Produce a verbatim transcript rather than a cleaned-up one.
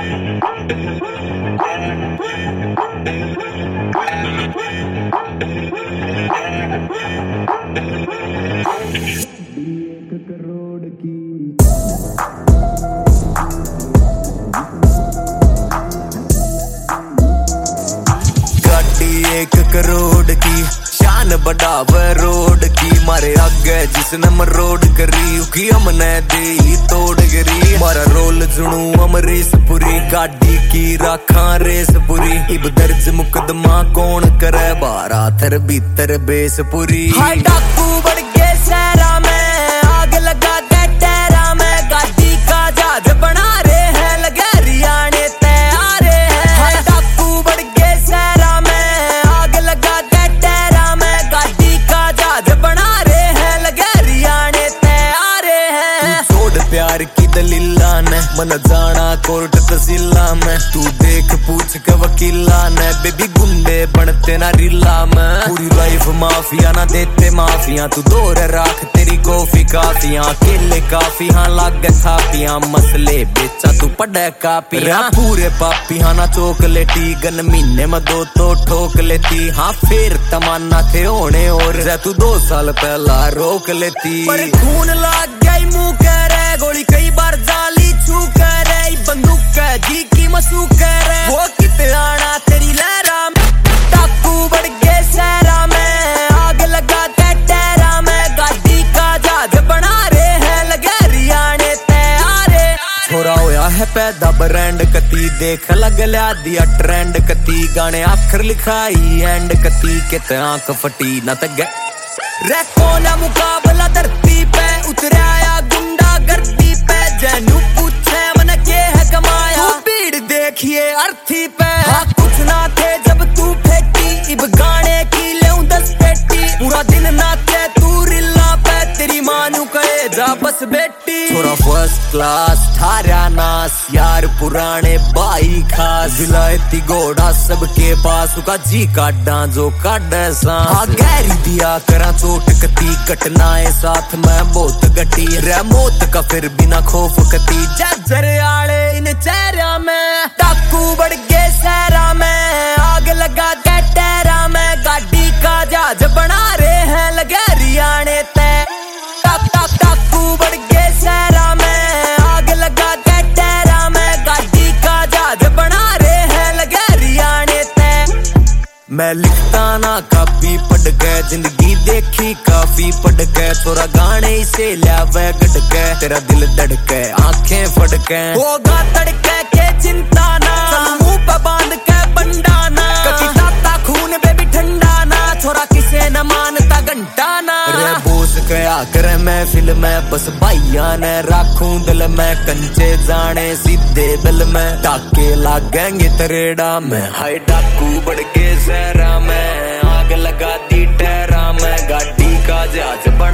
एक करोड़ की शान बढ़ावे रोड की मारे आगे जिसने मरोड़ करी उकी हमने दी तोड़ गिरी मारा रोल जुनू अमरीश पुरी गाड़ी की राखा रेस पुरी इब दर्ज मुकदमा कौन करे बारा थर भीतर बेस पुरी हाय डाकू बढ़ गए शहरा में आग लगा के टहरा में गाड़ी का जहाज बना रहे हैं लगे हरियाणे तैयार है हाय डाकू बढ़ गए शहरा में आग लगा के टहरा में गाड़ी का जहाज बना रहे हैं लगे हरियाणे तैयार है छोड़ प्यार की दलीला ने मन जाना कोर्ट तहसीला में तू देख पूछ के वकीला ने बेबी गुंडे बनते ना रीला में पूरी लाइफ माफिया ना देते माफिया तू दौर राख तेरी कॉफी काफिया केले काफी हाँ लागे थापिया मसले बेचा तू पढ़े कापिया पूरे पापी हाँ ना चॉकलेटी गन महीने में दो तो ठोक लेती हाँ फिर तमन्ना थे होने और तू दो साल पहला रोक लेती पर खून लाग गई मुंह कह रहे गोली कई बार जाली छू कर रहे बंदूक का जी की मसू कर रहे वो कितने आना तेरी लहरा में डाकू बढ़ गए शहरा में आग लगा के टहरा में गाड़ी का जहाज बना रहे हैं लगे हरियाणे तैयार छोरा होया है पैदा ब्रांड कती देख लग लिया दिया ट्रेंड कती गाने आखिर लिखाई एंड कती के आंख फटी न तक रे कोना मुकाबला धरती पे उतराया गुंडा गर्दी पे जैनू पूछे मन के है कमाया भीड़ देखिए अर्थी पे हाँ कुछ ना थे जब तू फेंकी इब गाने की ले दस पेटी पूरा दिन नाचे तू रिल्ला पे तेरी मानू कहे जा बस बेटी थोड़ा फर्स्ट क्लास थारा नास यार पुराने बाई खास विलायती घोड़ा सबके पास उका जी काटा जो काटे सा हाँ गहरी दिया करा चोट कती घटनाएं साथ में बहुत घटी रे मौत का फिर बिना खौफ कती जर्जर आले इन चेहरा में डाकू बढ़ गए शहरा में आग लगा के टहरा में गाड़ी का जहाज बना रहे हैं लगे हरियाणे तय डाकू बढ़ गए शहरा में आग लगा के टहरा में गाड़ी का जहाज बना रहे हैं लगे हरियाणे तय मैं लिखता ना काफी पढ़ के जिंदगी देखी काफी पढ़ के थोड़ा गाने से लिया वह गढ़ के तेरा दिल धड़के आंखें फड़के होगा तड़के के चिंता ना मुंह पे बांध के बंडाना कभी ताता खून बेबी ठंडा ना छोरा किसे न मानता घंटा ना रे बोस कया करे महफिल में बस भाइया ने राखूं दिल में कंचे जाने सीधे बिल में टाके लागेंगे तरेड़ा में हाय डाकू बढ़ के शहरा में आग लगा दी टहरा में गाड़ी का जहाज